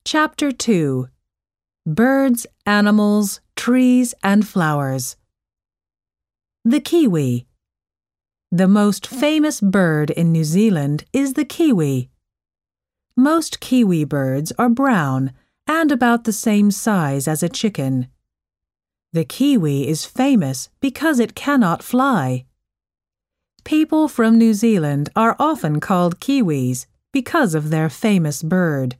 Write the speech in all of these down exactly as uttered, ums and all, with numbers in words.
Chapter two. Birds, Animals, Trees, and Flowers. The kiwi. The most famous bird in New Zealand is the kiwi. Most kiwi birds are brown and about the same size as a chicken. The kiwi is famous because it cannot fly. People from New Zealand are often called Kiwis because of their famous bird.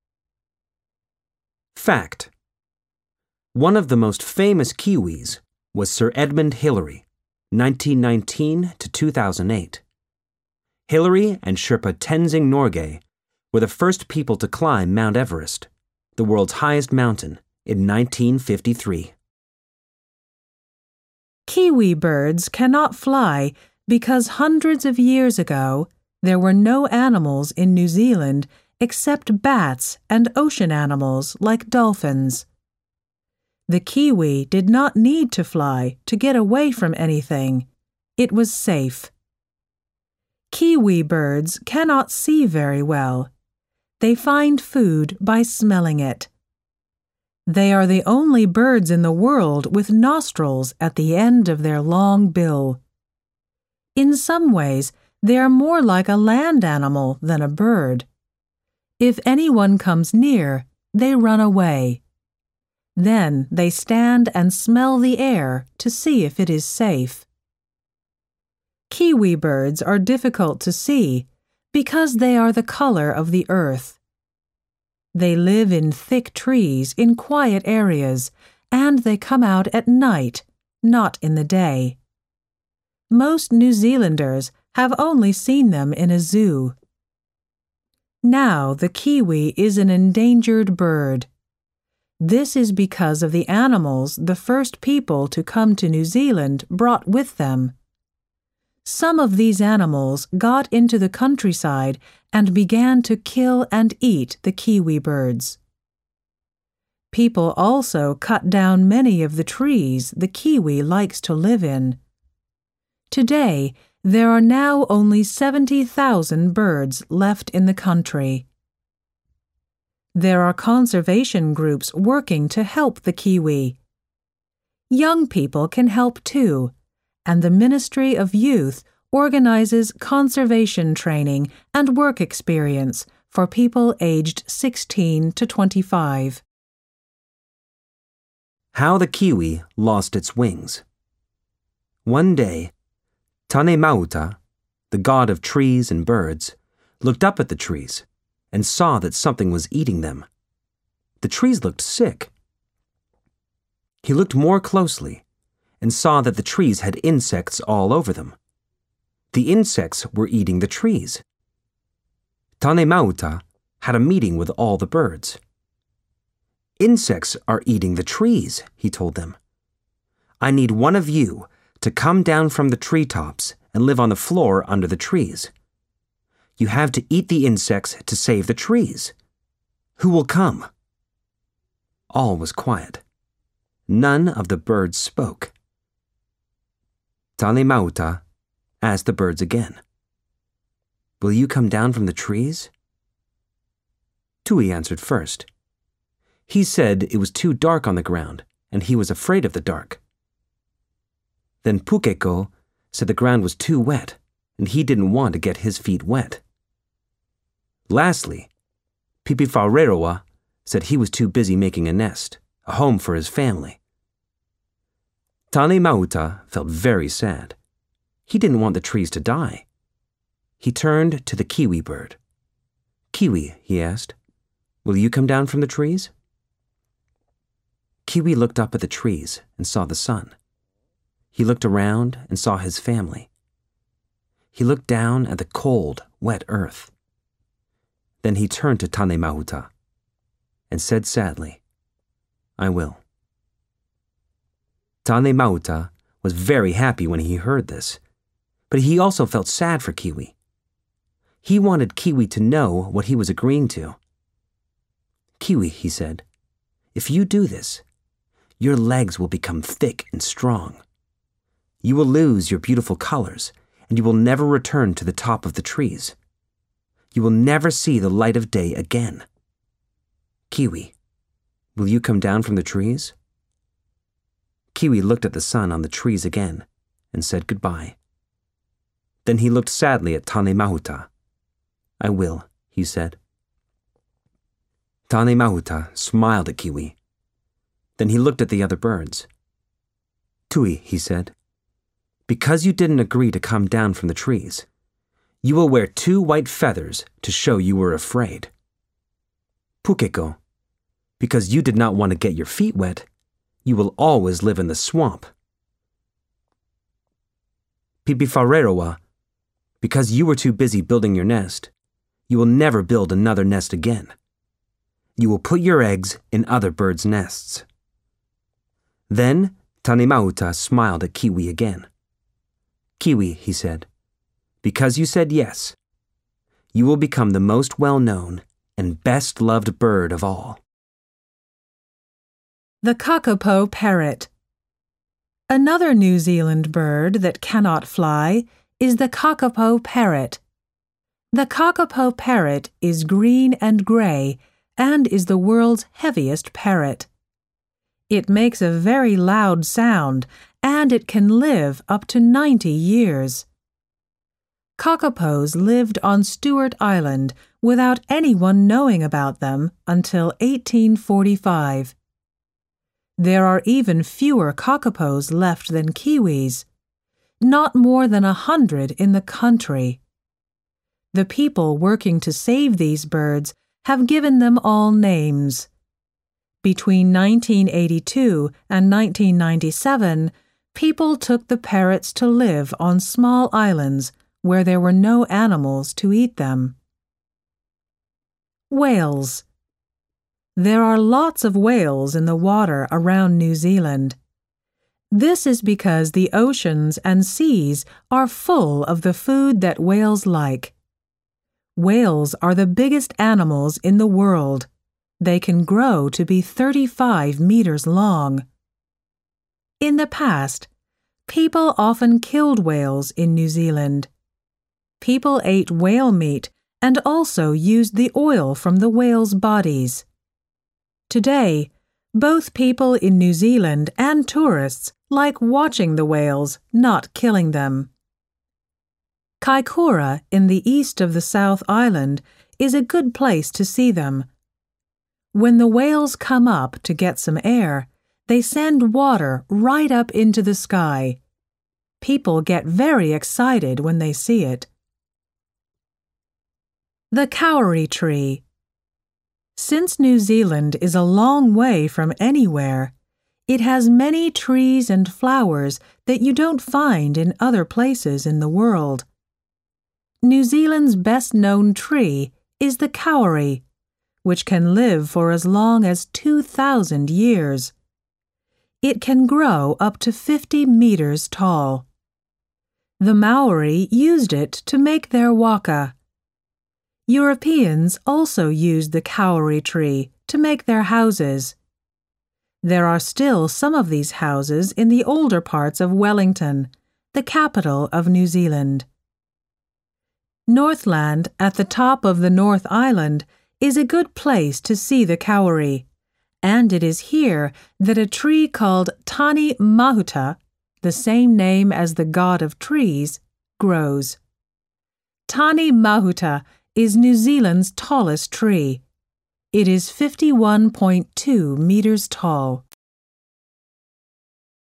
Fact: one of the most famous Kiwis was Sir Edmund Hillary, nineteen nineteen to two thousand eight. Hillary and Sherpa Tenzing Norgay were the first people to climb Mount Everest, the world's highest mountain, in nineteen fifty-three. Kiwi birds cannot fly because hundreds of years ago there were no animals in New Zealand except bats and ocean animals like dolphins. The kiwi did not need to fly to get away from anything. It was safe. Kiwi birds cannot see very well. They find food by smelling it. They are the only birds in the world with nostrils at the end of their long bill. In some ways, they are more like a land animal than a bird. If anyone comes near, they run away. Then they stand and smell the air to see if it is safe. Kiwi birds are difficult to see because they are the color of the earth. They live in thick trees in quiet areas, and they come out at night, not in the day. Most New Zealanders have only seen them in a zoo. Now the kiwi is an endangered bird. This is because of the animals the first people to come to New Zealand brought with them. Some of these animals got into the countryside and began to kill and eat the kiwi birds. People also cut down many of the trees the kiwi likes to live in. Today, there are now only seventy thousand birds left in the country. There are conservation groups working to help the kiwi. Young people can help too, and the Ministry of Youth organizes conservation training and work experience for people aged sixteen to twenty-five. How the kiwi lost its wings. One day, Tane Mauta, the god of trees and birds, looked up at the trees and saw that something was eating them. The trees looked sick. He looked more closely and saw that the trees had insects all over them. The insects were eating the trees. Tane Mauta had a meeting with all the birds. "Insects are eating the trees," he told them. "I need one of you to come down from the treetops and live on the floor under the trees. You have to eat the insects to save the trees. Who will come?" All was quiet. None of the birds spoke. Tane Mauta asked the birds again, "Will you come down from the trees?" Tui answered first. He said it was too dark on the ground and he was afraid of the dark. Then Pukeko said the ground was too wet and he didn't want to get his feet wet. Lastly, Pipiwhareroa said he was too busy making a nest, a home for his family. Tane Mauta felt very sad. He didn't want the trees to die. He turned to the kiwi bird. "Kiwi," he asked, "will you come down from the trees?" Kiwi looked up at the trees and saw the sun. He looked around and saw his family. He looked down at the cold, wet earth. Then he turned to Tane Mauta and said sadly, "I will." Tane Mauta was very happy when he heard this, but he also felt sad for Kiwi. He wanted Kiwi to know what he was agreeing to. "Kiwi," he said, "if you do this, your legs will become thick and strong. You will lose your beautiful colors, and you will never return to the top of the trees. You will never see the light of day again." Kiwi, will you come down from the trees? Kiwi looked at the sun on the trees again and said goodbye. Then he looked sadly at Tane Mahuta. I will, he said. Tane Mahuta smiled at Kiwi. Then he looked at the other birds. Tui, he said, because you didn't agree to come down from the trees, you will wear two white feathers to show you were afraid. Pukeko, because you did not want to get your feet wet, you will always live in the swamp. Pipifareroa, because you were too busy building your nest, you will never build another nest again. You will put your eggs in other birds' nests. Then Tane Mahuta smiled at Kiwi again. Kiwi, he said, because you said yes, you will become the most well-known and best-loved bird of all. The Kakapo Parrot. Another New Zealand bird that cannot fly is the kakapo parrot. The kakapo parrot is green and gray and is the world's heaviest parrot. It makes a very loud sound, and it can live up to ninety years. Kakapos lived on Stewart Island without anyone knowing about them until eighteen forty-five. There are even fewer kakapos left than kiwis, not more than a hundred in the country. The people working to save these birds have given them all names. Between nineteen eighty-two and nineteen ninety-seven, people took the parrots to live on small islands where there were no animals to eat them. Whales. There are lots of whales in the water around New Zealand. This is because the oceans and seas are full of the food that whales like. Whales are the biggest animals in the world. They can grow to be thirty-five meters long. In the past, people often killed whales in New Zealand. People ate whale meat and also used the oil from the whales' bodies. Today, both people in New Zealand and tourists like watching the whales, not killing them. Kaikoura in the east of the South Island is a good place to see them. When the whales come up to get some air, they send water right up into the sky. People get very excited when they see it. The Kauri Tree. Since New Zealand is a long way from anywhere, it has many trees and flowers that you don't find in other places in the world. New Zealand's best-known tree is the kauri, which can live for as long as two thousand years. It can grow up to fifty meters tall. The Maori used it to make their waka. Europeans also used the kauri tree to make their houses. There are still some of these houses in the older parts of Wellington, the capital of New Zealand. Northland, at the top of the North Island, is a good place to see the kauri, and it is here that a tree called Tane Mahuta, the same name as the god of trees, grows. Tane Mahuta is New Zealand's tallest tree. It is fifty-one point two meters tall.